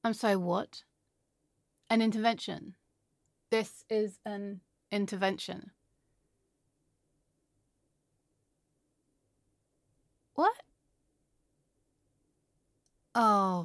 I'm sorry, what? An intervention. This is an intervention. What? Oh,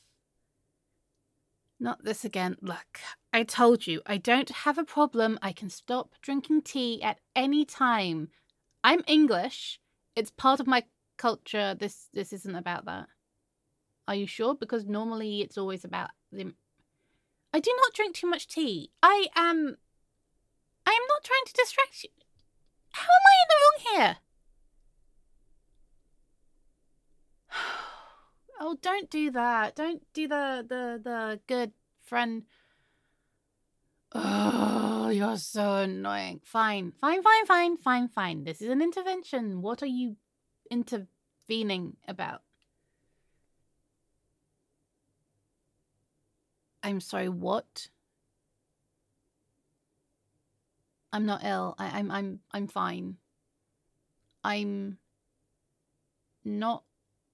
not this again. Look, I told you, I don't have a problem. I can stop drinking tea at any time. I'm English. It's part of my culture. This isn't about that. Are you sure? Because normally it's always about the... I do not drink too much tea. I am not trying to distract you. How am I in the wrong here? Oh, don't do that. Don't do the good friend. Oh, you're so annoying. Fine. This is an intervention. What are you intervening about? I'm sorry, what? I'm not ill. I'm fine. I'm not...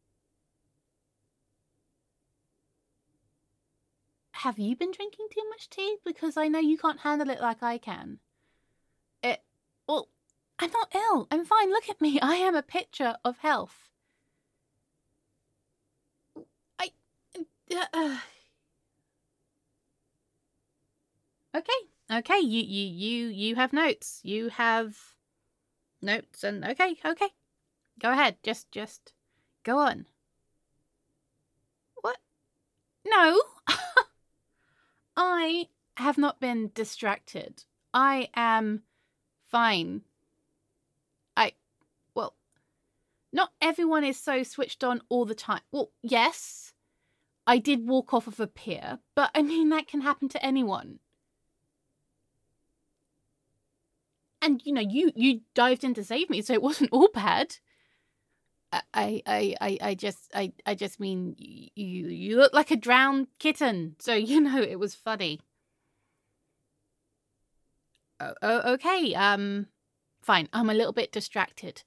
Have you been drinking too much tea? Because I know you can't handle it like I can. Well, I'm not ill. I'm fine. Look at me. I am a picture of health. Okay. You have notes. You have notes, and okay. Go ahead. Just go on. What? No. I have not been distracted. I am fine. Well, not everyone is so switched on all the time. Well, yes, I did walk off of a pier, but I mean, that can happen to anyone. And, you know, you dived in to save me, so it wasn't all bad. I just mean you look like a drowned kitten, so you know it was funny. Okay, fine. I'm a little bit distracted.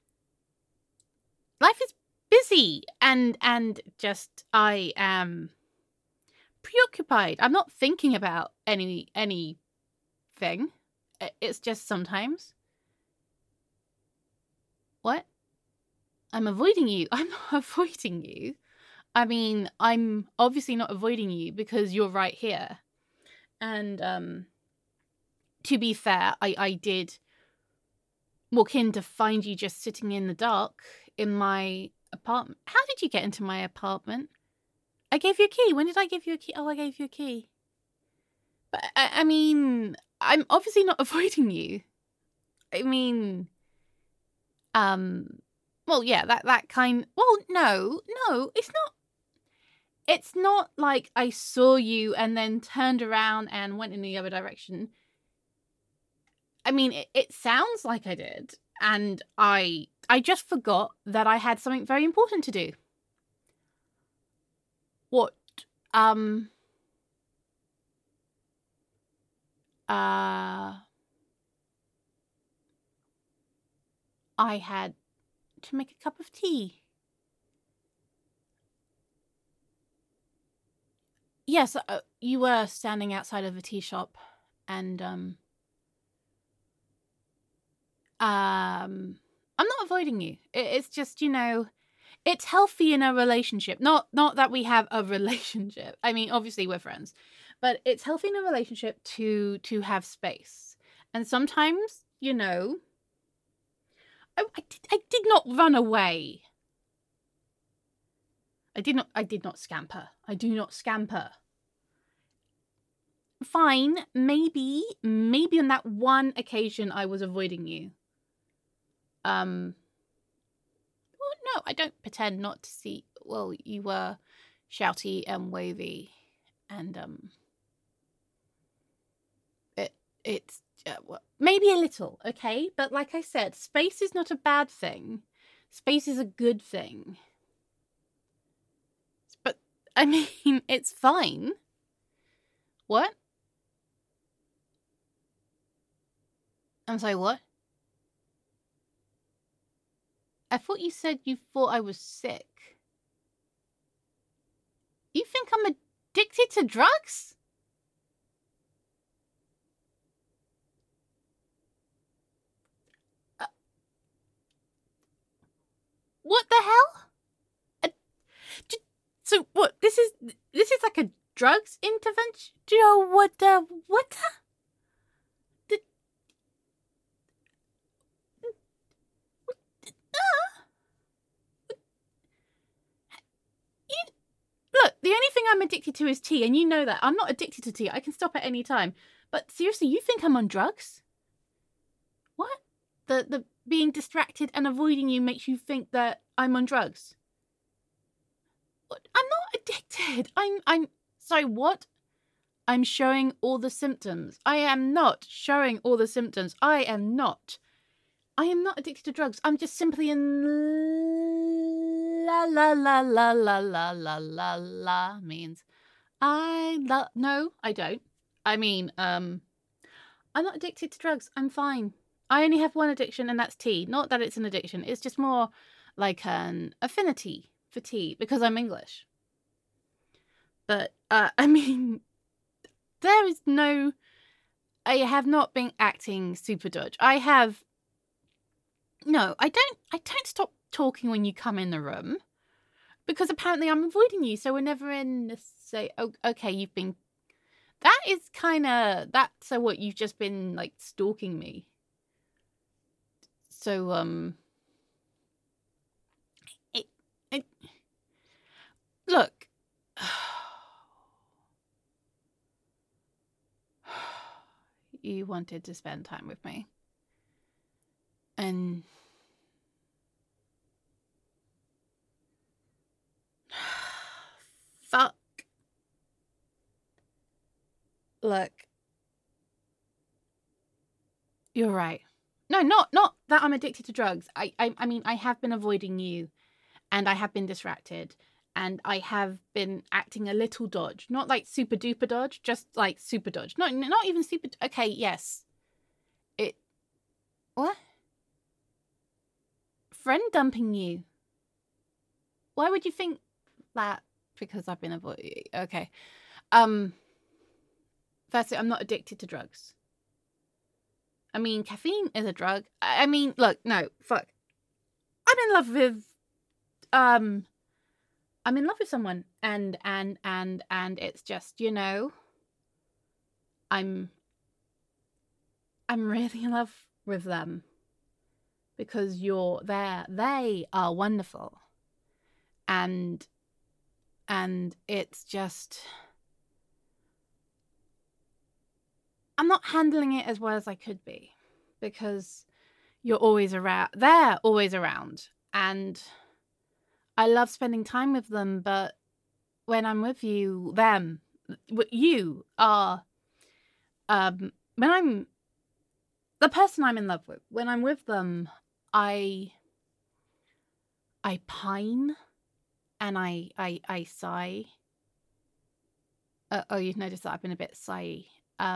Life is busy, and just I am preoccupied. I'm not thinking about anything. It's just sometimes. What? I'm avoiding you. I'm not avoiding you. I mean, I'm obviously not avoiding you because you're right here. And to be fair, I did walk in to find you just sitting in the dark in my apartment. How did you get into my apartment? I gave you a key. When did I give you a key? Oh, I gave you a key. But I mean, I'm obviously not avoiding you. I mean, well, yeah, that kind... Well, no, it's not. It's not like I saw you and then turned around and went in the other direction. I mean, it sounds like I did. And I just forgot that I had something very important to do. What? I had to make a cup of tea. Yes, you were standing outside of a tea shop, and I'm not avoiding you. It's just, you know, it's healthy in a relationship. Not that we have a relationship. I mean, obviously we're friends, but it's healthy in a relationship to have space. And sometimes, you know, I did not run away. I did not scamper. I do not scamper. Fine, maybe on that one occasion I was avoiding you. Well, no, I don't pretend not to see. Well, you were shouty and wavy, and it's well, maybe a little, okay? But like I said, space is not a bad thing. Space is a good thing. But I mean, it's fine. What? I'm sorry, what? I thought you said you thought I was sick. You think I'm a dick addicted to drugs? What the hell? So what? This is like a drugs intervention? What the? Look, the only thing I'm addicted to is tea, and you know that. I'm not addicted to tea. I can stop at any time. But seriously, you think I'm on drugs? What? The being distracted and avoiding you makes you think that I'm on drugs? I'm not addicted. I'm sorry, what? I'm showing all the symptoms. I am not showing all the symptoms. I am not addicted to drugs. I'm just simply in la la la la la la la la la means no, I don't. I mean, I'm not addicted to drugs. I'm fine. I only have one addiction, and that's tea. Not that it's an addiction. It's just more like an affinity for tea because I'm English. But I mean, there is no. I have not been acting super dodge. I have. No, I don't stop talking when you come in the room because apparently I'm avoiding you. So we're never in. Say, oh, okay, you've been. That is kind of that's what you've just been like stalking me. So look. You wanted to spend time with me. And fuck. Look. You're right. No, not that I'm addicted to drugs. I mean, I have been avoiding you, and I have been distracted, and I have been acting a little dodge. Not like super duper dodge, just like super dodge. Not even super. Okay, yes. What? Friend dumping you. Why would you think that? Because I've been avoiding. Okay. Firstly, I'm not addicted to drugs. I mean, caffeine is a drug. I mean, look, no, fuck. I'm in love with someone, and it's just, I'm really in love with them because you're there. They are wonderful, and it's just I'm not handling it as well as I could be because you're always around. They're always around, and I love spending time with them, but when I'm with you, you are, when I'm the person I'm in love with, when I'm with them, I pine and I sigh. Oh, you've noticed that I've been a bit sighy.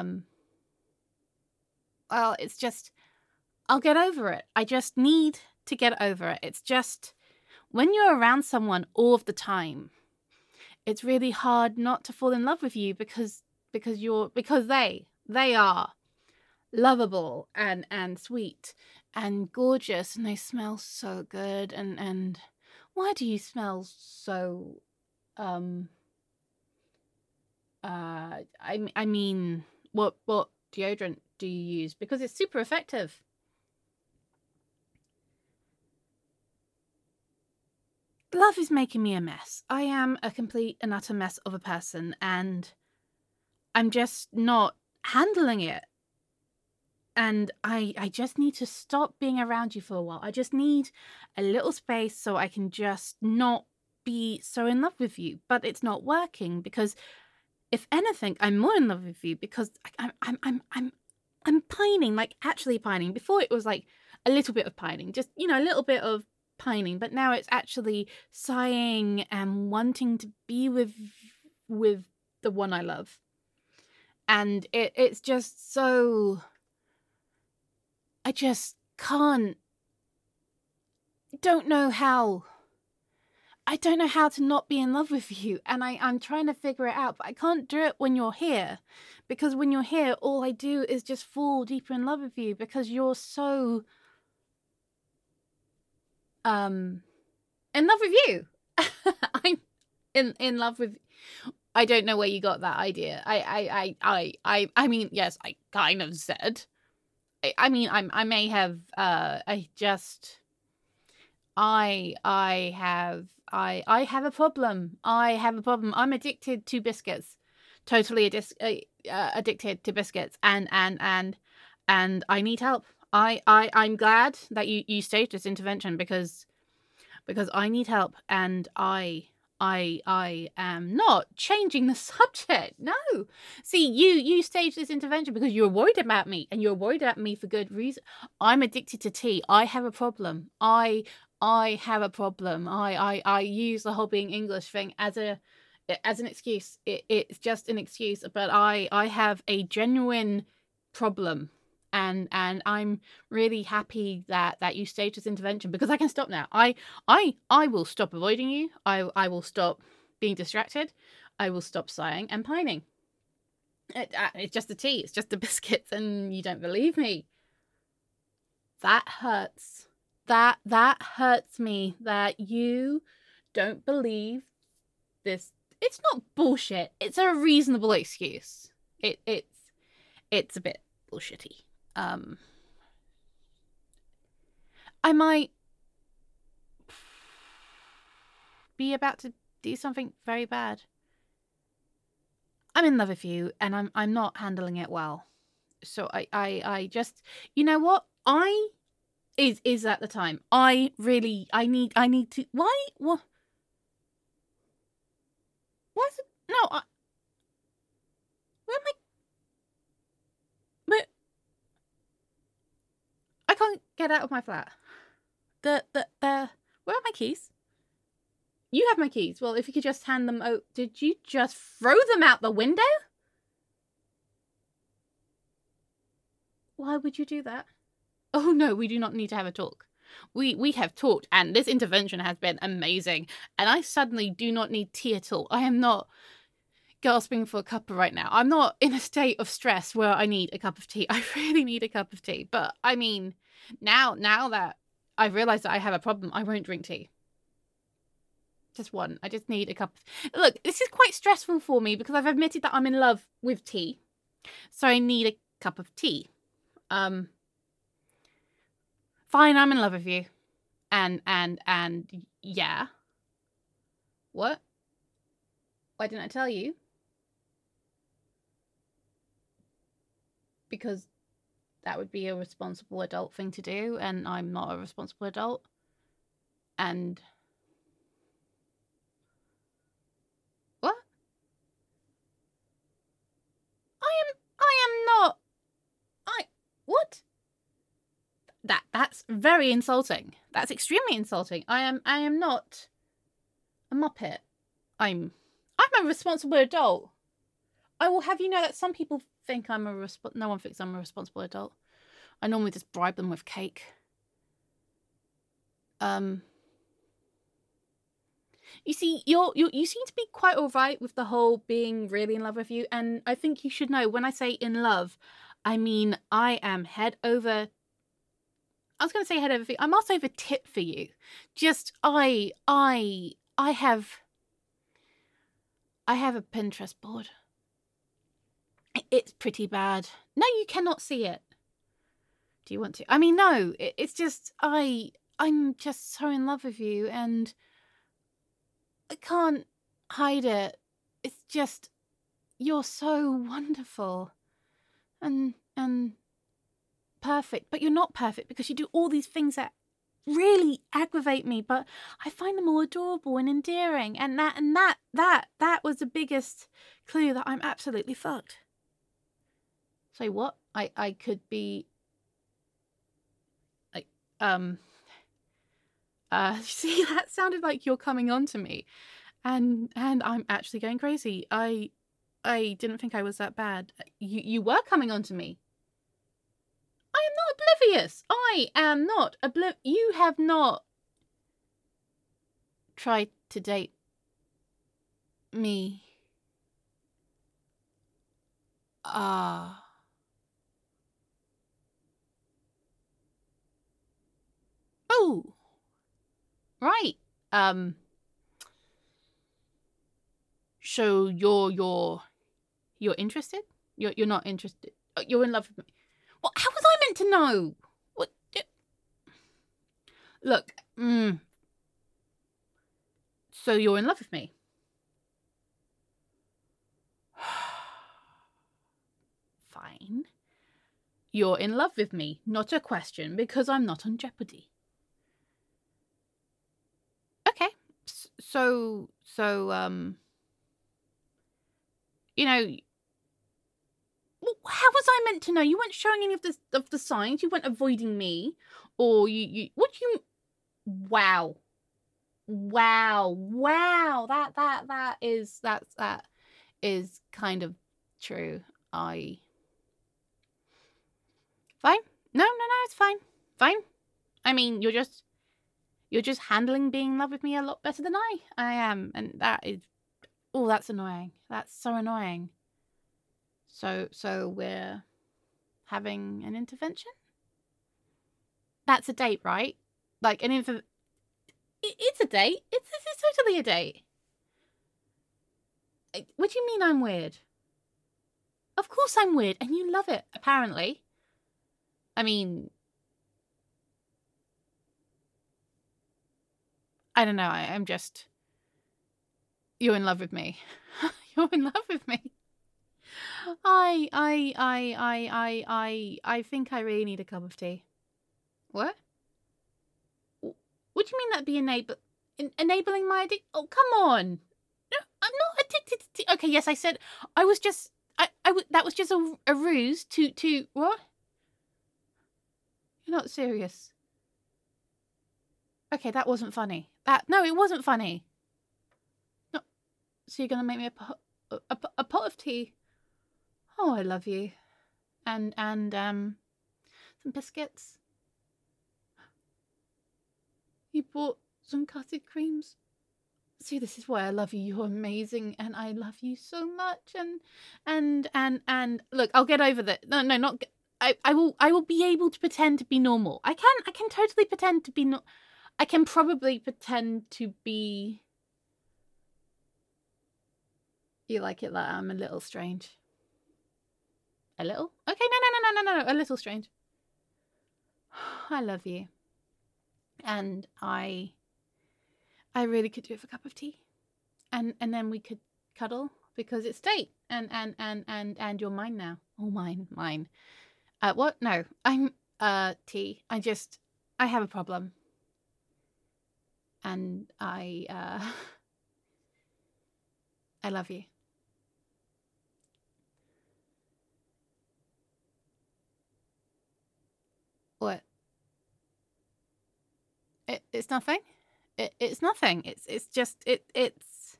Well, it's just, I'll get over it. I just need to get over it. It's just, when you're around someone all of the time, it's really hard not to fall in love with you because they are lovable and sweet and gorgeous, and they smell so good, and why do you smell so I mean, what deodorant do you use? Because it's super effective. Love is making me a mess. I am a complete and utter mess of a person, and I'm just not handling it. And I just need to stop being around you for a while. I just need a little space so I can just not be so in love with you. But it's not working because, if anything, I'm more in love with you because I'm pining, like actually pining. Before it was like a little bit of pining, just a little bit of pining, but now it's actually sighing and wanting to be with the one I love. And it's just so, I just don't know how. I don't know how to not be in love with you, and I'm trying to figure it out, but I can't do it when you're here, because when you're here, all I do is just fall deeper in love with you, because you're so in love with you. I'm in love with. I don't know where you got that idea. I mean, yes, I kind of said. I mean, I may have. I have a problem. I have a problem. I'm addicted to biscuits. Totally addicted to biscuits, and I need help. I'm glad that you staged this intervention, because I need help, and I am not changing the subject. No. See, you staged this intervention because you were worried about me, and you're worried about me for good reason. I'm addicted to tea. I have a problem. I have a problem. I use the whole being English thing as an excuse. It's just an excuse, but I have a genuine problem. And I'm really happy that you staged this intervention, because I can stop now. I will stop avoiding you. I will stop being distracted. I will stop sighing and pining. It's just the tea. It's just the biscuits, and you don't believe me. That hurts. That hurts me, that you don't believe this. It's not bullshit. It's a reasonable excuse. It's a bit bullshitty. I might be about to do something very bad. I'm in love with you, and I'm not handling it well. So I just, you know what? Is at the time. I need to. Why? What? What's it? No. Where am I? Where? I can't get out of my flat. Where are my keys? You have my keys. Well, if you could just hand them out. Did you just throw them out the window? Why would you do that? Oh no, we do not need to have a talk. We have talked, and this intervention has been amazing, and I suddenly do not need tea at all. I am not gasping for a cuppa right now. I'm not in a state of stress where I need a cup of tea. I really need a cup of tea. But I mean, now that I've realized that I have a problem, I won't drink tea. Just one. I just need a cup of... Look, this is quite stressful for me, because I've admitted that I'm in love with tea. So I need a cup of tea. Fine, I'm in love with you. And yeah. What? Why didn't I tell you? Because that would be a responsible adult thing to do, and I'm not a responsible adult. And... What? I am not... What? That's very insulting. That's extremely insulting. I am not a muppet. I'm a responsible adult. I will have you know that some people think no one thinks I'm a responsible adult. I normally just bribe them with cake. You see, you seem to be quite alright with the whole being really in love with you, and I think you should know, when I say in love, I mean I am head over... I was going to say head over feet. I'm also over tit for you. Just, I have a Pinterest board. It's pretty bad. No, you cannot see it. Do you want to? I mean, no, it's just, I'm just so in love with you, and I can't hide it. It's just, you're so wonderful. And perfect, but you're not perfect, because you do all these things that really aggravate me, but I find them all adorable and endearing, and that was the biggest clue that I'm absolutely fucked. So what? I could be like see, that sounded like you're coming on to me, and I'm actually going crazy. I didn't think I was that bad. You were coming on to me. I am not oblivious. I am not oblivious. You have not tried to date me. Ah. Oh. Right. So you're interested? You're not interested. You're in love with me. Well, how was I meant to know? What? Look. So you're in love with me? Fine. You're in love with me. Not a question, because I'm not on Jeopardy. Okay. So you know, how was I meant to know? You weren't showing any of the signs. You weren't avoiding me, or you. What do you? Wow. That is kind of true. Fine. No, it's fine. Fine. I mean, you're just handling being in love with me a lot better than I am, and that is. Oh, that's annoying. That's so annoying. So we're having an intervention? That's a date, right? Like an it's a date. It's totally a date. What do you mean I'm weird? Of course I'm weird, and you love it, apparently. I mean, I don't know. I'm just. You're in love with me. You're in love with me. I think I really need a cup of tea. What? What do you mean that'd be enabling my addiction? Oh, come on. No, I'm not addicted to tea. Okay, yes, I said I was just that was just a ruse to what? You're not serious. Okay, that wasn't funny. No, it wasn't funny. No, so you're gonna make me a pot of tea? Oh, I love you. And some biscuits. You bought some custard creams. See, this is why I love you. You're amazing, and I love you so much. And look, I'll get over that. No, not. I will be able to pretend to be normal. I can totally pretend to be I can probably pretend to be. You like it like I'm a little strange. A little? Okay, no. A little strange. I love you, and I really could do with a cup of tea, and then we could cuddle because it's date, and you're mine now. Oh, mine. What? No, I'm tea. I have a problem, and I love you. What? It's nothing. It's nothing. It's just it's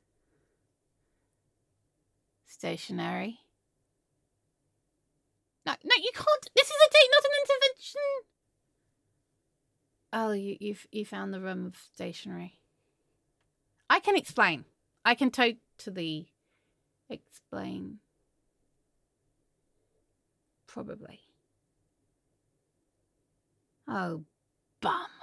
stationary. No, you can't. This is a date, not an intervention. Oh, you found the room of stationery. I can explain. I can totally explain. Probably. Oh, bum.